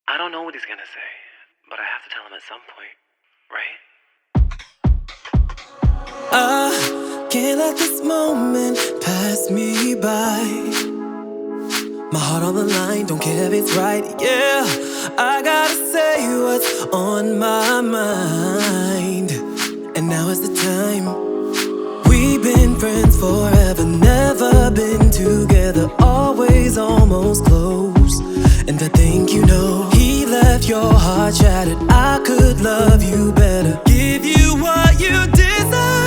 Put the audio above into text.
I don't know what he's gonna say, but I have to tell him at some point, right? I can't let this moment pass me by. My heart on the line, don't care if it's right. Yeah, I gotta say what's on my mind. And now is the time. We've been friends forever, never been together, always almost close. And I think you know, he left your heart shattered. I could love you better, give you what you deserve.